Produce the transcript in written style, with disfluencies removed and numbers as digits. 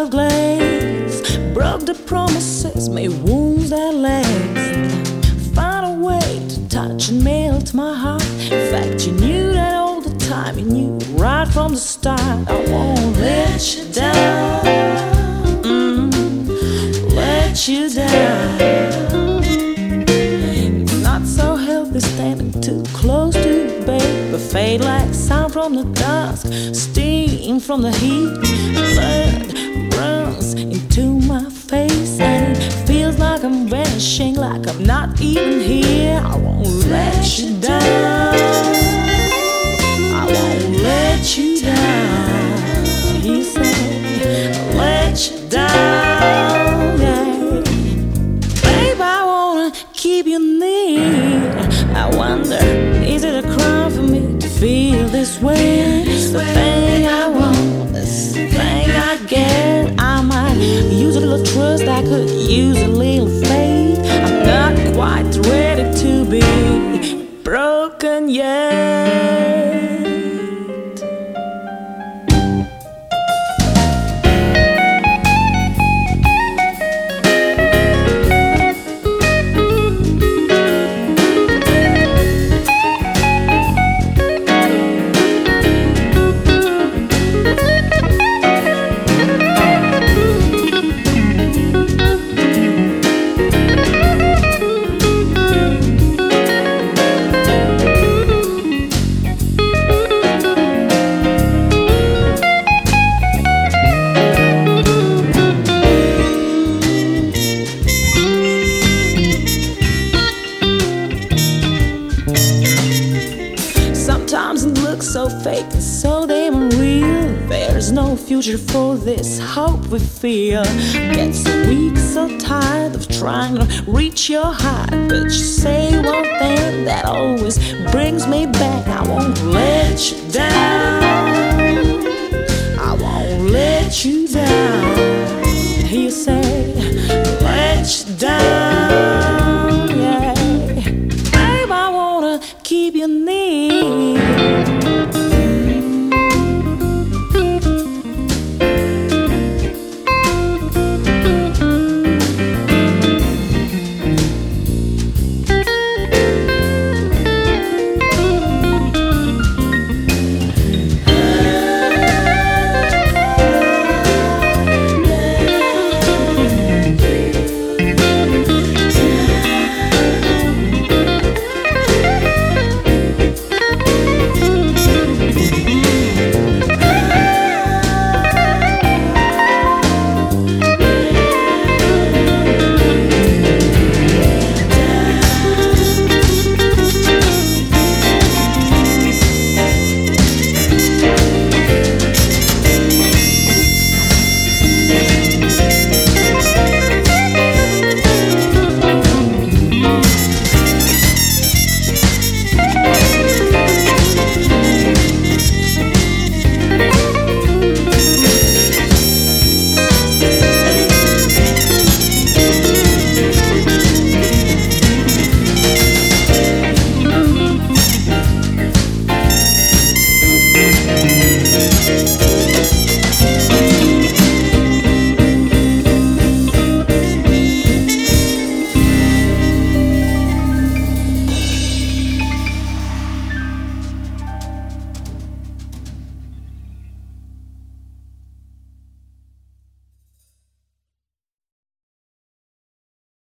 of glaze, broke the promises, made wounds that last. Find a way to touch and melt my heart. In fact, you knew that all the time. You knew right from the start. I won't let you down, let you down. It's not so healthy standing too close to the bed, but fade like sound from the dusk, steam from the heat. Blood runs into my face, and it feels like I'm vanishing, like I'm not even here. I won't let you down, I won't let you down. He said, let you down, yeah. Babe, I wanna keep you near. I wonder, is it a crime for me to feel this way? The thing I want, this thing I get. I might use a little trust, I could use a little faith. I'm not quite ready to be broken yet. Sometimes it looks so fake, so damn unreal. There's no future for this hope we feel. Get so weak, so tired of trying to reach your heart, but you say one thing that always brings me back. I won't let you down,